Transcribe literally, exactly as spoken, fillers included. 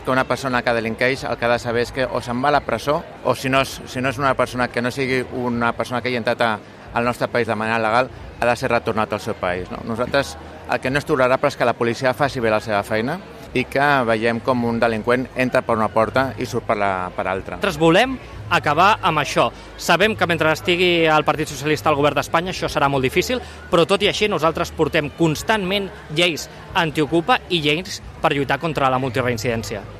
Que una persona que delinqueix el que ha de saber és que o se'n va a la presó o si no és, si no és una persona que no sigui una persona que hagi entrat a, al nostre país de manera legal, ha de ser retornat al seu país. No? Nosaltres el que no és tolerable és que la policia faci bé la seva feina i que veiem com un delinqüent entra per una porta i surt per la per altra. Nosaltres volem acabar amb això. Sabem que mentre estigui el Partit Socialista al govern d'Espanya això serà molt difícil, però tot i així nosaltres portem constantment lleis antiocupa i lleis per lluitar contra la multireincidència.